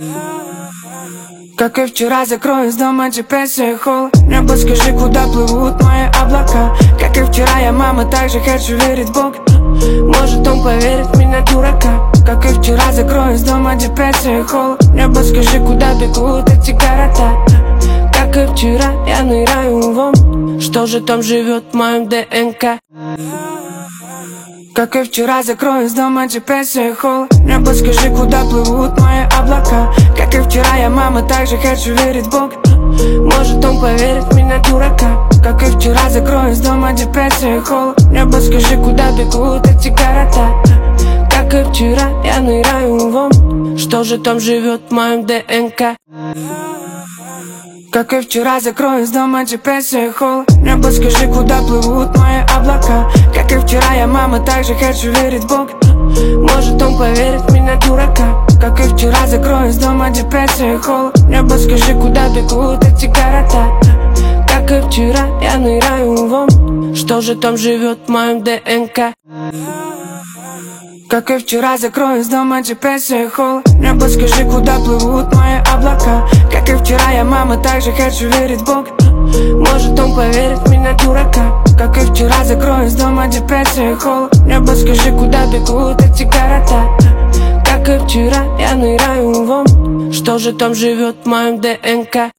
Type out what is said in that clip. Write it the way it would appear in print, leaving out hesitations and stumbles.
Как и вчера, закрою из дома GPS и холл. Небо, скажи, куда плывут мои облака. Как и вчера, я, мама, также хочу верить в Бога. Может, он поверит в меня, дурака. Как и вчера, закрою из дома GPS и холл. Небо, скажи, куда бегут эти города. Как и вчера, я ныряю в ом. Что же там живет в моем ДНК? Как и вчера, закрою из дома GPS и холл. Небо, скажи, куда плывут мои облака. Как и вчера, я, мама, также хочу верить в Бога. Может, он поверит в меня, дурака. Как и вчера, закрою из дома GPS и холл. Небо, скажи, куда бегут эти города. Как и вчера, я ныряю в ом. Что же там живет в моем ДНК? Как и вчера, закрою из дома GPS и холл. Небо, скажи, куда плывут мои облака. Как и вчера, я, мама, также хочу верить в Бога. Может, он поверит в меня, дурака. Как и вчера, закрою из дома GPS и холл. Небо, скажи, куда бегут эти города. Как и вчера, я ныряю в ом. Что же там живет в моем ДНК? Как и вчера, закрою из дома GPS и холл. Небо, скажи, куда плывут мои облака. Как и вчера, я, мама, также хочу верить в Бога. Может, он поверит в меня, дурака. Как и вчера, закрою из дома GPS и холл. Небо, скажи, куда бегут эти города. Как и вчера, я ныряю в ом. Что же там живет в моем ДНК?